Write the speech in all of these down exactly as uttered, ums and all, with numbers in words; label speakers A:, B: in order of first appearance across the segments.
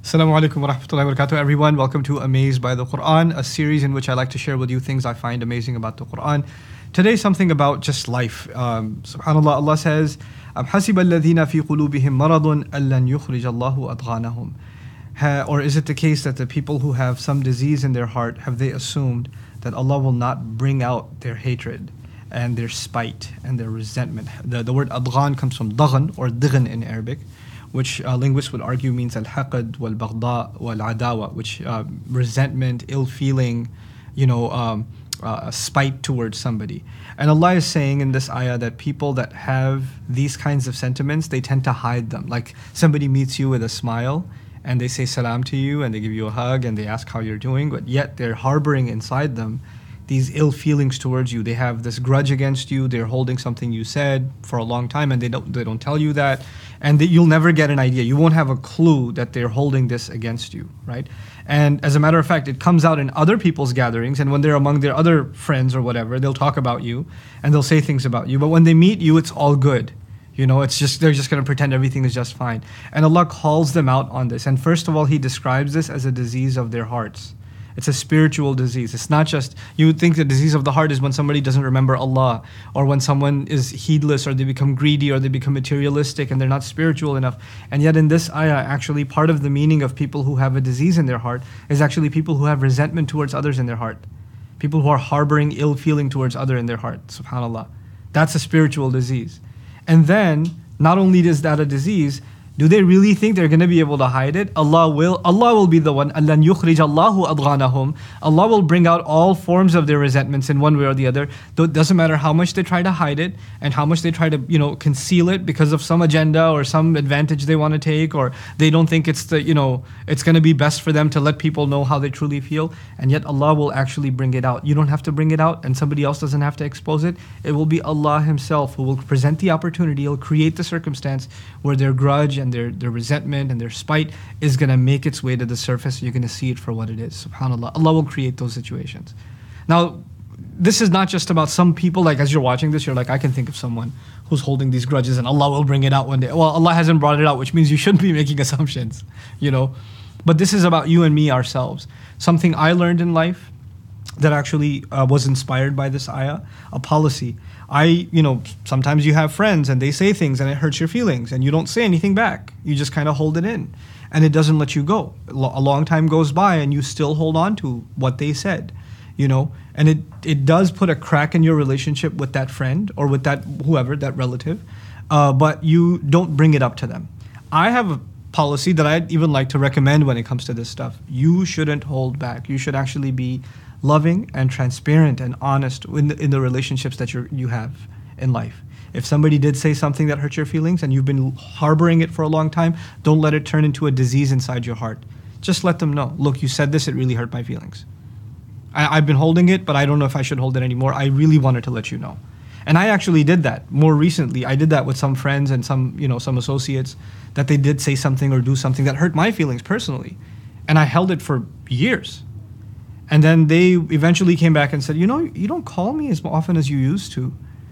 A: Assalamu alaikum wa rahmatullahi wa barakatuh, everyone. Welcome to Amazed by the Quran, a series in which I like to share with you things I find amazing about the Quran. Today, something about just life. Um, SubhanAllah, Allah says, أَمْ حَسِبَ الَّذِينَ فِي قُلُوبِهِمْ مَرَضٌ أَلَّنْ يُخْرِجَ اللَّهُ أَضْغَانَهُم. Or is it the case that the people who have some disease in their heart, have they assumed that Allah will not bring out their hatred and their spite and their resentment? The, the word adghan comes from daghan or dighan in Arabic, which uh, linguists would argue means al-haqad wal-baghda wal-adawa, which uh, resentment, ill-feeling, you know, um, uh, spite towards somebody. And Allah is saying in this ayah that people that have these kinds of sentiments, they tend to hide them. Like somebody meets you with a smile and they say salam to you and they give you a hug and they ask how you're doing, but yet they're harboring inside them these ill feelings towards you. They have this grudge against you. They're holding something you said for a long time and they don't they don't tell you that. And that you'll never get an idea. You won't have a clue that they're holding this against you, right? And as a matter of fact, it comes out in other people's gatherings, and when they're among their other friends or whatever, they'll talk about you and they'll say things about you. But when they meet you, it's all good. You know, it's just, they're just going to pretend everything is just fine. And Allah calls them out on this. And first of all, He describes this as a disease of their hearts. It's a spiritual disease. It's not just, you would think the disease of the heart is when somebody doesn't remember Allah, or when someone is heedless, or they become greedy, or they become materialistic, and they're not spiritual enough. And yet in this ayah, actually part of the meaning of people who have a disease in their heart is actually people who have resentment towards others in their heart. People who are harboring ill feeling towards other in their heart, subhanAllah. That's a spiritual disease. And then, not only is that a disease, do they really think they're going to be able to hide it? Allah will. Allah will be the one. أَلَّنْ يُخْرِجَ اللَّهُ أَضْغَانَهُم. Allah will bring out all forms of their resentments in one way or the other. Though it doesn't matter how much they try to hide it and how much they try to, you know, conceal it because of some agenda or some advantage they want to take, or they don't think it's the, you know, it's going to be best for them to let people know how they truly feel. And yet Allah will actually bring it out. You don't have to bring it out, and somebody else doesn't have to expose it. It will be Allah Himself who will present the opportunity. He'll create the circumstance where their grudge and their, their resentment and their spite is going to make its way to the surface. You're going to see it for what it is. SubhanAllah. Allah will create those situations. Now, this is not just about some people, like as you're watching this, you're like, I can think of someone who's holding these grudges and Allah will bring it out one day. Well, Allah hasn't brought it out, which means you shouldn't be making assumptions, you know. But this is about you and me ourselves. Something I learned in life that actually uh, was inspired by this ayah, a policy. I, you know, sometimes you have friends and they say things and it hurts your feelings and you don't say anything back. You just kind of hold it in and it doesn't let you go. A long time goes by and you still hold on to what they said, you know, and it, it does put a crack in your relationship with that friend or with that whoever, that relative, uh, but you don't bring it up to them. I have a policy that I'd even like to recommend when it comes to this stuff. You shouldn't hold back. You should actually be loving and transparent and honest in the, in the relationships that you you have in life. If somebody did say something that hurt your feelings and you've been harboring it for a long time, don't let it turn into a disease inside your heart. Just let them know, look, you said this, it really hurt my feelings. I, I've been holding it, but I don't know if I should hold it anymore. I really wanted to let you know. And I actually did that more recently. I did that with some friends and some, you know, some associates, that they did say something or do something that hurt my feelings personally. And I held it for years. And then they eventually came back and said, you know, you don't call me as often as you used to.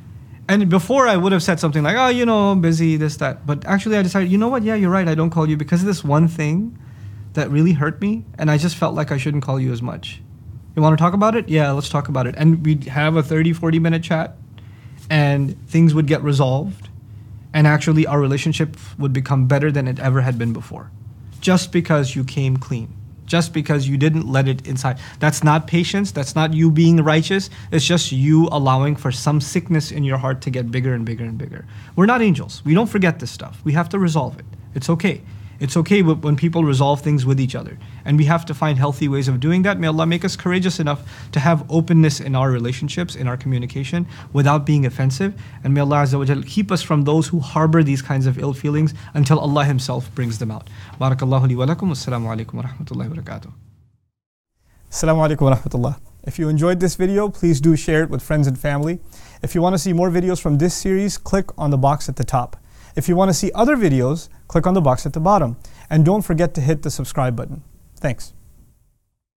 A: And before I would have said something like, oh, you know, I'm busy, this, that. But actually I decided, you know what, yeah, you're right, I don't call you because of this one thing that really hurt me. And I just felt like I shouldn't call you as much. You want to talk about it? Yeah, let's talk about it. And we'd have a thirty, forty minute chat and things would get resolved. And actually our relationship would become better than it ever had been before. Just because you came clean. Just because you didn't let it inside. That's not patience. That's not you being righteous. It's just you allowing for some sickness in your heart to get bigger and bigger and bigger. We're not angels. We don't forget this stuff. We have to resolve it. It's okay. It's okay when people resolve things with each other. And we have to find healthy ways of doing that. May Allah make us courageous enough to have openness in our relationships, in our communication, without being offensive. And may Allah Azza wa Jal keep us from those who harbor these kinds of ill feelings until Allah Himself brings them out. Barakallahu li wa lakum. Assalamu alaikum wa rahmatullahi wa barakatuh. Assalamu alaikum wa rahmatullah. If you enjoyed this video, please do share it with friends and family. If you want to see more videos from this series, click on the box at the top. If you want to see other videos, click on the box at the bottom. And don't forget to hit the subscribe button. Thanks.